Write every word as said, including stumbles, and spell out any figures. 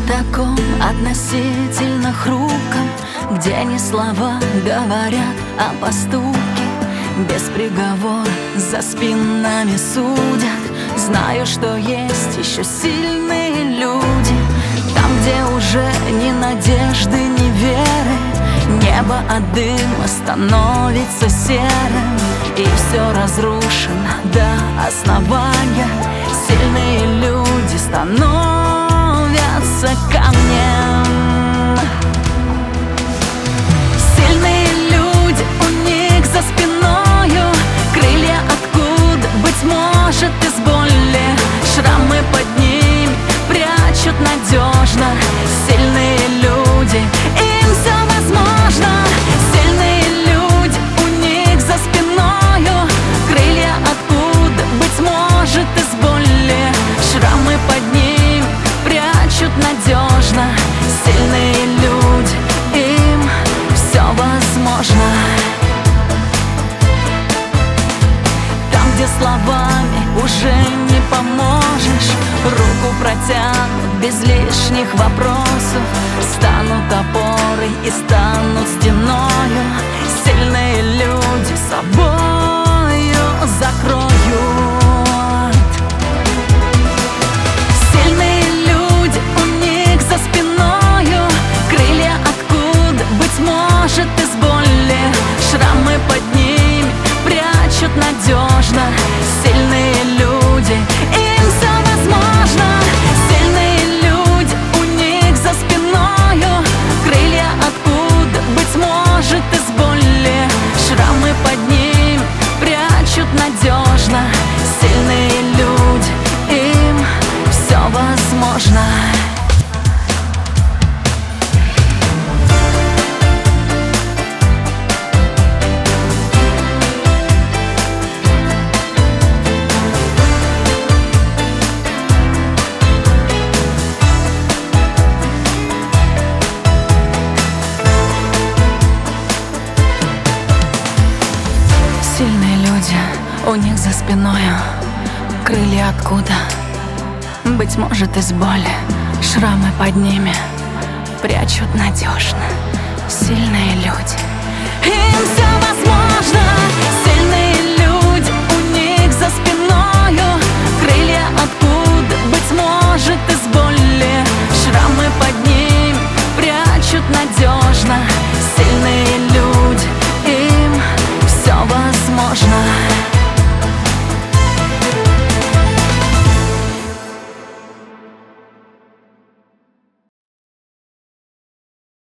таком относительно хрупком, где не слова говорят, а поступки. Без приговора за спинами судят. Знаю, что есть еще сильные люди, там, где уже ни надежды, ни веры. Небо от дыма становится серым, и все разрушено до основания. Сильные люди становятся камнем. Сильные люди, у них за спиною крылья откуда, быть может, из боли. Шрамы под ними прячут надежно. Сильные люди, им все возможно. Сильные люди, у них за спиною крылья откуда, быть может, из боли. Шрамы под ними прячут надежно. Сильные люди, им все возможно. Там, где словами уже не поможешь, руку протянут без лишних вопросов. Станут опорой и станут стеною. Сильные люди собою закроют. Сильные люди, у них за спиною крылья откуда, быть может, из боли. Шрамы под ними прячут надежно. Сильные люди, им все возможно. Сильные люди, у них за спиною крылья откуда, быть может, из боли. Шрамы под ними прячут надежно. Сильные люди, им все возможно. Сильные люди, у них за спиною крылья откуда, быть может, из боли. Шрамы под ними прячут надежно. Сильные люди, им все